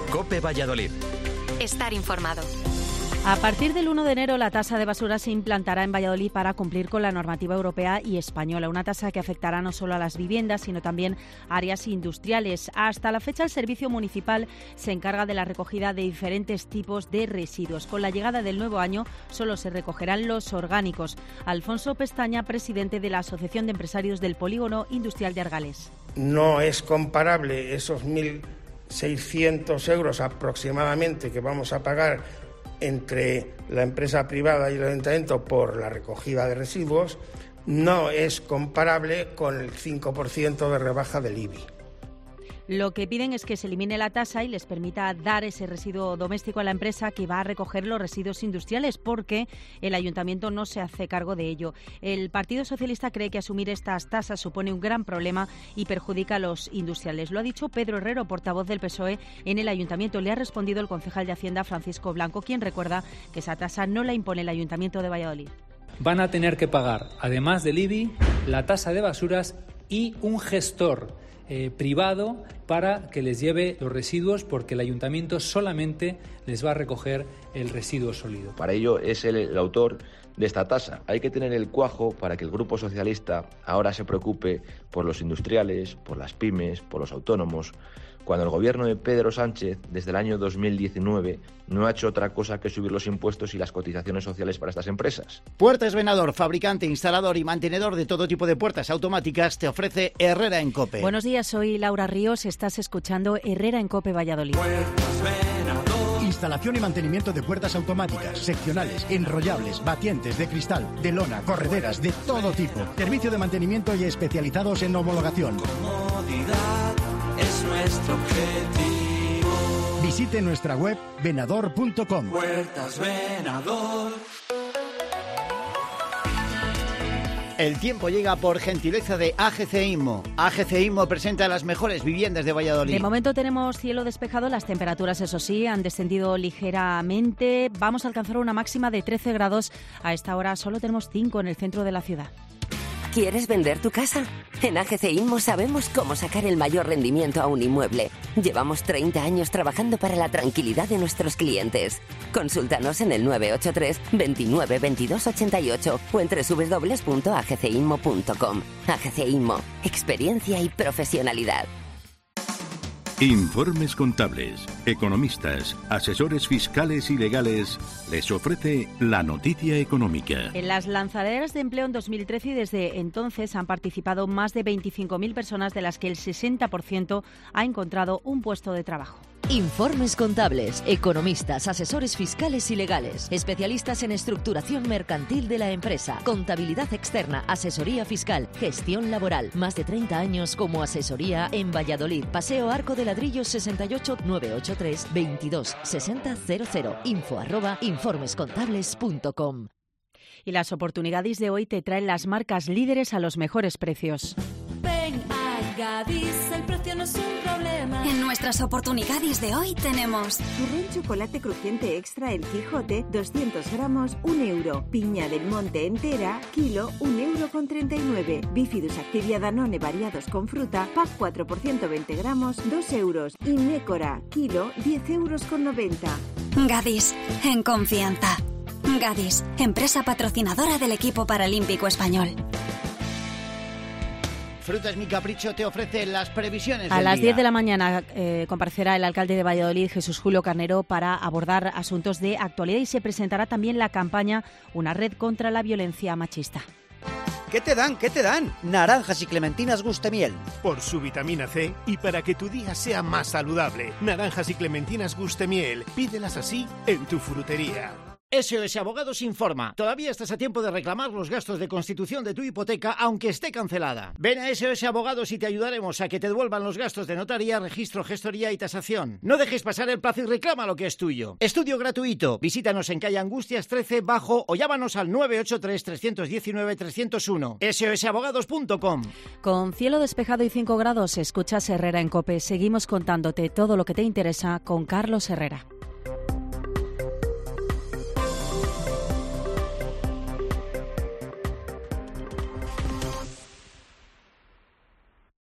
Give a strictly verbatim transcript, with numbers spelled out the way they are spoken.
COPE Valladolid. Estar informado. A partir del uno de enero, la tasa de basura se implantará en Valladolid para cumplir con la normativa europea y española. Una tasa que afectará no solo a las viviendas, sino también a áreas industriales. Hasta la fecha, el servicio municipal se encarga de la recogida de diferentes tipos de residuos. Con la llegada del nuevo año, solo se recogerán los orgánicos. Alfonso Pestaña, presidente de la Asociación de Empresarios del Polígono Industrial de Argales. No es comparable esos mil seiscientos euros aproximadamente que vamos a pagar entre la empresa privada y el ayuntamiento por la recogida de residuos, no es comparable con el cinco por ciento de rebaja del I B I. Lo que piden es que se elimine la tasa y les permita dar ese residuo doméstico a la empresa que va a recoger los residuos industriales, porque el ayuntamiento no se hace cargo de ello. El Partido Socialista cree que asumir estas tasas supone un gran problema y perjudica a los industriales. Lo ha dicho Pedro Herrero, portavoz del P S O E en el ayuntamiento. Le ha respondido el concejal de Hacienda, Francisco Blanco, quien recuerda que esa tasa no la impone el ayuntamiento de Valladolid. Van a tener que pagar, además del I B I, la tasa de basuras y un gestor Eh, privado para que les lleve los residuos, porque el ayuntamiento solamente les va a recoger el residuo sólido. Para ello es el, el autor de esta tasa. Hay que tener el cuajo para que el Grupo Socialista ahora se preocupe por los industriales, por las pymes, por los autónomos, cuando el gobierno de Pedro Sánchez, desde el año dos mil diecinueve, no ha hecho otra cosa que subir los impuestos y las cotizaciones sociales para estas empresas. Puertas Venador, fabricante, instalador y mantenedor de todo tipo de puertas automáticas, te ofrece Herrera en COPE. Buenos días, soy Laura Ríos, estás escuchando Herrera en COPE Valladolid. Instalación y mantenimiento de puertas automáticas, seccionales, enrollables, batientes, de cristal, de lona, correderas, de todo tipo. Servicio de mantenimiento y especializados en homologación. Comodidad es nuestro objetivo. Visite nuestra web venador punto com. Puertas Venador. El tiempo llega por gentileza de A G C Inmo. A G C Inmo presenta las mejores viviendas de Valladolid. De momento tenemos cielo despejado, las temperaturas, eso sí, han descendido ligeramente. Vamos a alcanzar una máxima de trece grados. A esta hora solo tenemos cinco en el centro de la ciudad. ¿Quieres vender tu casa? En A G C Inmo sabemos cómo sacar el mayor rendimiento a un inmueble. Llevamos treinta años trabajando para la tranquilidad de nuestros clientes. Consúltanos en el nueve ocho tres, veintinueve, veintidós ochenta y ocho o en doble u doble u doble u punto a g c inmo punto com. A G C Inmo, experiencia y profesionalidad. Informes contables, economistas, asesores fiscales y legales les ofrece la noticia económica. En las lanzaderas de empleo en dos mil trece y desde entonces han participado más de veinticinco mil personas, de las que el sesenta por ciento ha encontrado un puesto de trabajo. Informes contables, economistas, asesores fiscales y legales, especialistas en estructuración mercantil de la empresa, contabilidad externa, asesoría fiscal, gestión laboral. Más de treinta años como asesoría en Valladolid. Paseo Arco de Ladrillos sesenta y ocho, nueve ocho tres, veintidós sesenta cero cero. Info arroba informescontables punto com. Y las oportunidades de hoy te traen las marcas líderes a los mejores precios. Ven a Gadis, el precio no es un problema. En nuestras oportunidades de hoy tenemos turrón chocolate crujiente extra El Quijote, doscientos gramos, un euro. Piña del Monte entera, kilo, un euro con treinta y nueve. Bifidus Activia Danone variados con fruta, pack cuatro por ciento veinte gramos, dos euros. Y Nécora, kilo, diez euros con noventa. Gadis, en confianza. Gadis, empresa patrocinadora del equipo paralímpico español. Frutas Mi Capricho te ofrece las previsiones A del las día. diez de la mañana eh, comparecerá el alcalde de Valladolid, Jesús Julio Carnero, para abordar asuntos de actualidad, y se presentará también la campaña Una red contra la violencia machista. ¿Qué te dan? ¿Qué te dan? Naranjas y clementinas Gustemiel. Por su vitamina C y para que tu día sea más saludable. Naranjas y clementinas Gustemiel. Pídelas así en tu frutería. S O S Abogados informa. Todavía estás a tiempo de reclamar los gastos de constitución de tu hipoteca, aunque esté cancelada. Ven a S O S Abogados y te ayudaremos a que te devuelvan los gastos de notaría, registro, gestoría y tasación. No dejes pasar el plazo y reclama lo que es tuyo. Estudio gratuito. Visítanos en calle Angustias trece Bajo o llámanos al nueve ocho tres, tres uno nueve, tres cero uno. S O S abogados punto com. Con cielo despejado y cinco grados, escuchas Herrera en COPE. Seguimos contándote todo lo que te interesa con Carlos Herrera.